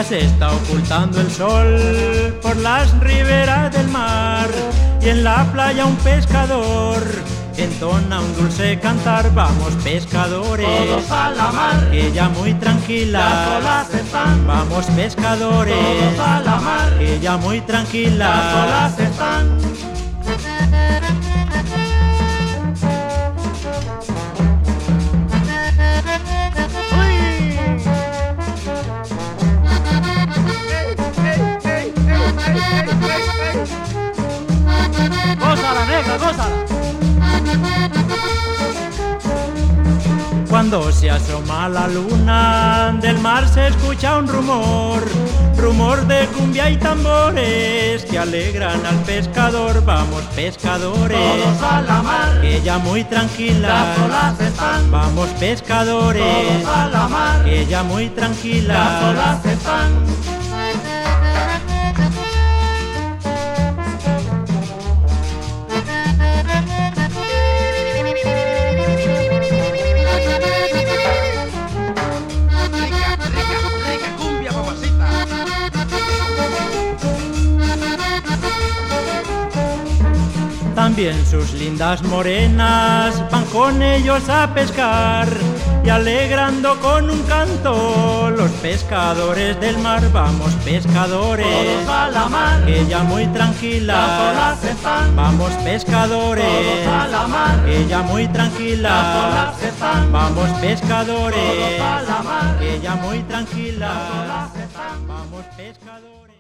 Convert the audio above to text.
Se está ocultando el sol por las riberas del mar, y en la playa un pescador entona un dulce cantar. Vamos pescadores, todos a la mar, que ya muy tranquilas las olas están. Vamos pescadores, Todos a la mar, que ya muy tranquilas las olas están. Gózala, negra, gózala. Cuando se asoma la luna, del mar se escucha un rumor, rumor de cumbia y tambores que alegran al pescador. Vamos pescadores, Todos a la mar, que ya muy tranquilas las olas están. Vamos pescadores, Todos a la mar, que ya muy tranquilas las olas están. Rica cumbia, mamacita. También sus lindas morenas van con ellos a pescar, y alegrando con un canto los pescadores del mar. Vamos pescadores, Todos a la mar, que ya muy tranquilas las olas están. Vamos pescadores, Todos a la mar, que ya muy tranquilas las olas están. Vamos pescadores, Todos a la mar, que ya muy tranquilas las olas están. Vamos pescadores.